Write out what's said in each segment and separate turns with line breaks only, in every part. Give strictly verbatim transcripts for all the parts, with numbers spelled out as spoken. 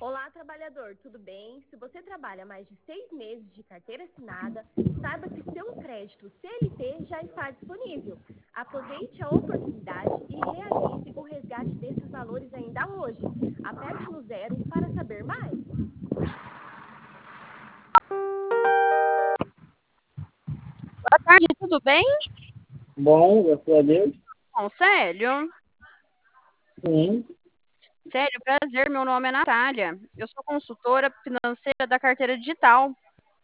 Olá, trabalhador, tudo bem? Se você trabalha mais de seis meses de carteira assinada, saiba que seu crédito C L T já está disponível. Aproveite a oportunidade e realize o resgate desses valores ainda hoje. Aperte no zero para saber mais.
Boa tarde, tudo bem?
Bom, graças a Deus.
Bom, Célio?
Sim.
Célio, prazer, meu nome é Natália. Eu sou consultora financeira da carteira digital.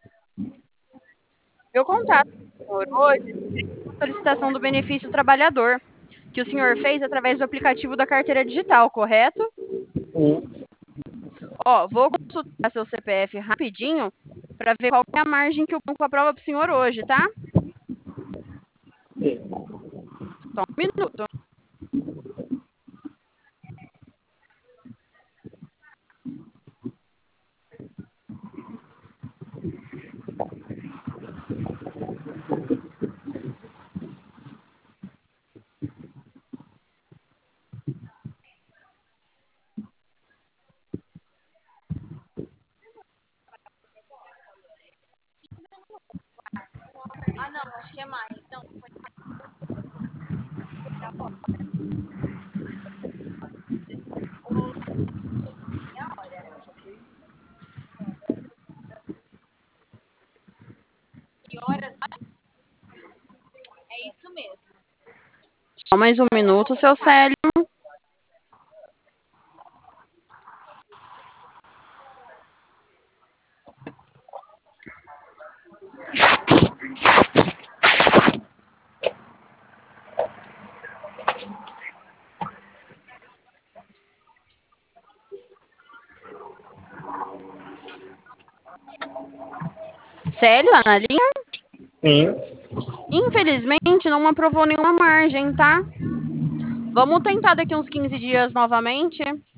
Eu contato com o senhor hoje a solicitação do benefício trabalhador, que o senhor fez através do aplicativo da carteira digital, correto?
Sim.
Ó, vou consultar seu C P F rapidinho para ver qual é a margem que o banco aprova para o senhor hoje, tá?
Sim.
Só um minuto. Ah, não, acho que é mais. Não, é isso mesmo. Só mais um minuto, seu Célio. Célio, na linha?
Sim.
Infelizmente, não aprovou nenhuma margem, tá? Vamos tentar daqui uns quinze dias novamente.